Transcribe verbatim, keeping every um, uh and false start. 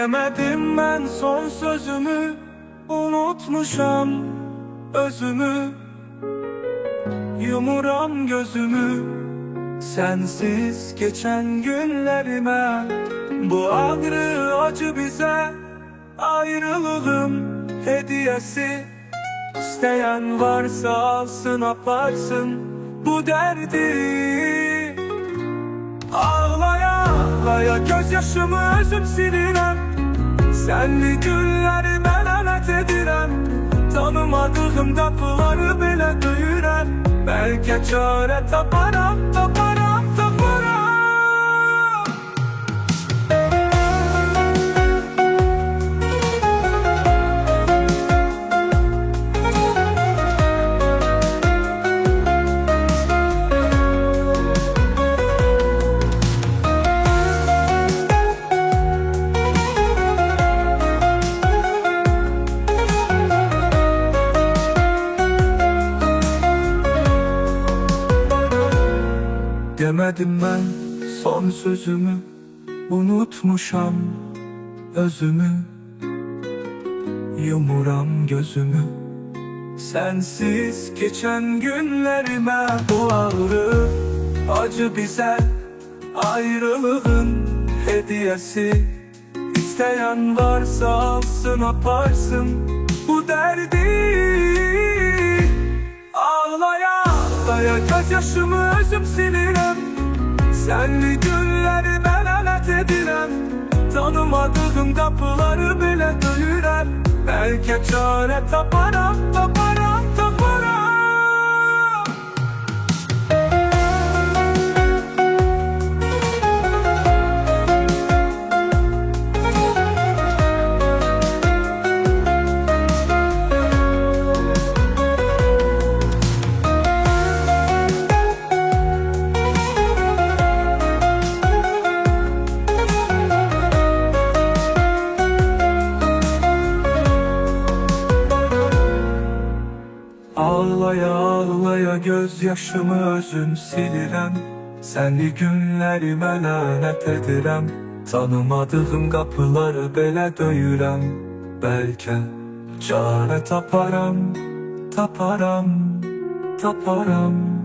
Demedim ben son sözümü, unutmuşam özümü. Yumuram gözümü sensiz geçen günlerime. Bu ağrı acı bize ayrılığın hediyesi. İsteyen varsa alsın aparsın bu derdi. Ağlaya ağlaya gözyaşımı özüm silirem. Senli günlerime lanet edirem. Tanımadığım kapıları bile döyürem. Belki çare taparam, taparam, taparam. Demedim ben son sözümü, unutmuşam özümü. Yumuram gözümü sensiz geçen günlerime. Bu ağrı acı bize ayrılığın hediyesi. İsteyen varsa alsın aparsın bu derdi. Ağlaya ağlaya gözyaşımı özüm silirem. Senli günlerime lanet edirem. Tanımadığım kapıları bile döyürem. Belki çare taparam, taparam, taparam. Ağlaya ağlaya gözyaşımı özüm silirem. Senli günlerime lanet edirem. Tanımadığım kapıları bile döyürem. Belki çare taparam, taparam, taparam.